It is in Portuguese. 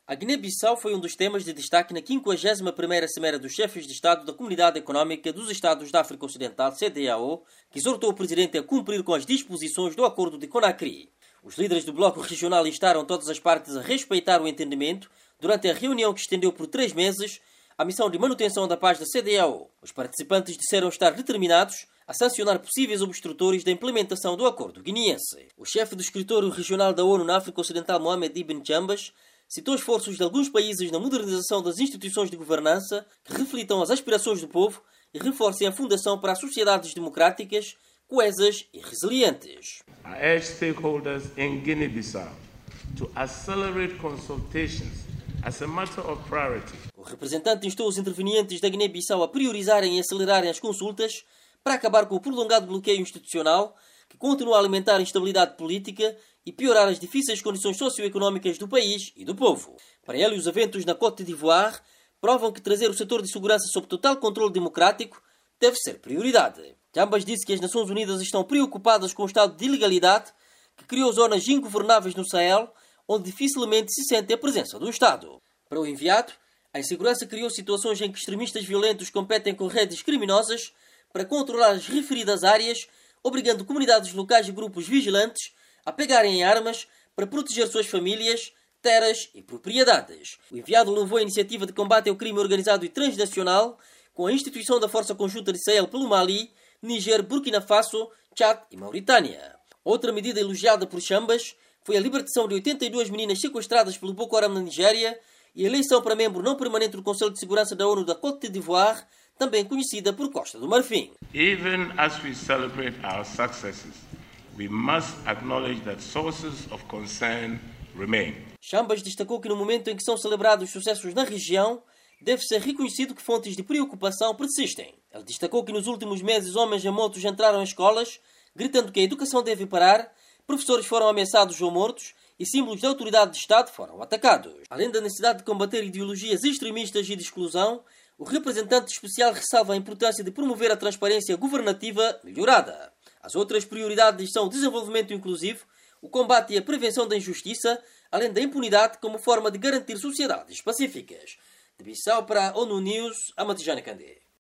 A Guiné-Bissau foi um dos temas de destaque na 51ª Cimeira dos Chefes de Estado da Comunidade Económica dos Estados da África Ocidental, CEDEAO, que exortou o presidente a cumprir com as disposições do Acordo de Conakry. Os líderes do bloco regional instaram todas as partes a respeitar o entendimento durante a reunião que estendeu por 3 meses a missão de manutenção da paz da CEDEAO. Os participantes disseram estar determinados a sancionar possíveis obstrutores da implementação do acordo guineense. O chefe do escritório regional da ONU na África Ocidental, Mohamed Ibn Chambas, citou esforços de alguns países na modernização das instituições de governança que reflitam as aspirações do povo e reforcem a fundação para sociedades democráticas, coesas e resilientes. I urge stakeholders in Guinea-Bissau to accelerate consultations as a matter of priority. O representante instou os intervenientes da Guiné-Bissau a priorizarem e acelerarem as consultas para acabar com o prolongado bloqueio institucional que continua a alimentar a instabilidade política e piorar as difíceis condições socioeconómicas do país e do povo. Para ele, os eventos na Côte d'Ivoire provam que trazer o setor de segurança sob total controle democrático deve ser prioridade. Chambas disse que as Nações Unidas estão preocupadas com o estado de ilegalidade que criou zonas ingovernáveis no Sahel, onde dificilmente se sente a presença do Estado. Para o enviado, a insegurança criou situações em que extremistas violentos competem com redes criminosas para controlar as referidas áreas, obrigando comunidades locais e grupos vigilantes a pegarem em armas para proteger suas famílias, terras e propriedades. O enviado levou a iniciativa de combate ao crime organizado e transnacional com a instituição da Força Conjunta de Sahel pelo Mali, Níger, Burkina Faso, Tchad e Mauritânia. Outra medida elogiada por Chambas foi a libertação de 82 meninas sequestradas pelo Boko Haram na Nigéria e a eleição para membro não permanente do Conselho de Segurança da ONU da Côte d'Ivoire, também conhecida por Costa do Marfim. Even as we celebrate our successes, we must acknowledge that sources of concern remain. Chambas destacou que no momento em que são celebrados sucessos na região, deve ser reconhecido que fontes de preocupação persistem. Ele destacou que nos últimos meses homens em motos entraram em escolas, gritando que a educação deve parar, professores foram ameaçados ou mortos e símbolos da autoridade de Estado foram atacados. Além da necessidade de combater ideologias extremistas e de exclusão, o representante especial ressalva a importância de promover a transparência governativa melhorada. As outras prioridades são o desenvolvimento inclusivo, o combate e a prevenção da injustiça, além da impunidade como forma de garantir sociedades pacíficas. De Bissau para a ONU News, Amatijane Candé.